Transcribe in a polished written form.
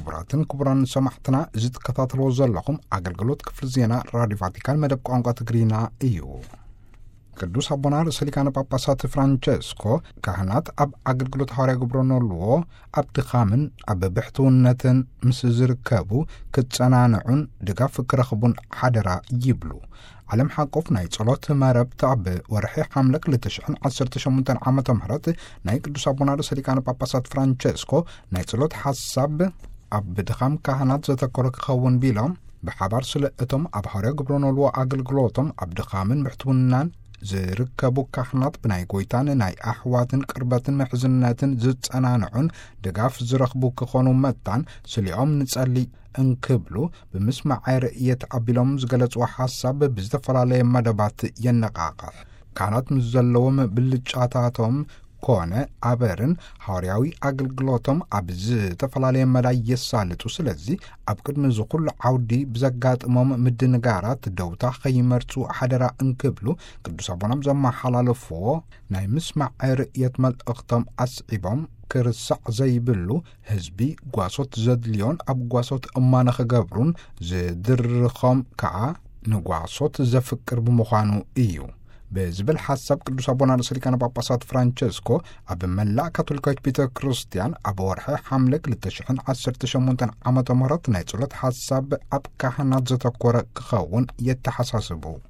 ክቡራትን ክቡራን ሰማዕትና ዝትከታተልዎ ዘለኹም አገልግሎት ክፍል ዜና ራዲዮ ቫቲካን መደብ ቋንቋ ትግሪና እዩ። ቅዱስ አቡነ ርእሰ ሊቃነ ጳጳሳት ፍራንቸስኮ ካህናት ኣብ አገልግሎት ሐዋርያ ግብረነልዎ ኣብ ድኻምን ኣብ ብሕትውነትን ምስ ዝርከቡ ክጸናንዑን ድጋፍ ክረኽቡን ሓደራ ይብሉ። ዓለም ሓቆፍ ናይ ጸሎት መረብቲ ኣብ ወርሒ ሐምለ 2018 ዓመተ ምህረት ናይ ቅዱስ አቡነ ርእሰ ሊቃነ ጳጳሳት ፍራንቸስኮ ናይ ጸሎት ሓሳብ ኣብ ድኻም ካህናት ዘተኮረ ክኸውን ቢሎም ብሓባር ስለ እቶም ኣብ ሐዋርያ ግብረነልዎ አገልግሎቶም ኣብ ድኻምን ብሕትውናን ዝርከቡ ካህናት ብናይ ጎይታን ናይ ኣሕዋትን ቅርበትን ምሕዝነትን ዝጸናንዑን ድጋፍ ዝረኽቡ ክኾኑ መጣን ስሊኦም ንጸሊ እንክብሉ ብምስማዕ ርእየት ኣቢሎም ዝገለጽዎ ሓሳብ ብዝተፈላለየ መደባት የነቃቕሕ። ካህናት ምስ ዘለዎም ብልጫታቶም ኮነ ኣበርን ሐዋርያዊ አገልግሎቶም ኣብ ዝተፈላለየ መዳይ የሳልጡ። ስለዚ ኣብ ቅድሚ ዝኹሉ ዓውዲ ብዘጋጥሞም ምድንጋራት ደውታ ኸይመርፁ ሓደራ እንክብሉ ቅዱስ አቡነ ዘመሓላለፍዎ ናይ ምስማዕ ርእየት መልእኽቶም ኣስዒቦም ክርሳዕ ዘይብሉ ህዝቢ ጓሶት ዘድልዮን ኣብ ጓሶት እማነ ክገብሩን ዝድርኾም ከዓ ንጓሶት ዘፍቅር ብምዃኑ እዩ በዝብል ሓሳብ ቅዱስ አቡነ ርእሰ ሊቃነ ጳጳሳት ፍራንቸስኮ ኣብ መላእ ካቶሊካዊት ቤተ ክርስቲያን ኣብ ወርሒ ሐምለ 2018 ዓመተ ምህረት ናይ ጸሎት ሓሳብ ኣብ ካህናት ዘተኮረ ክኸውን የተሓሳስቡ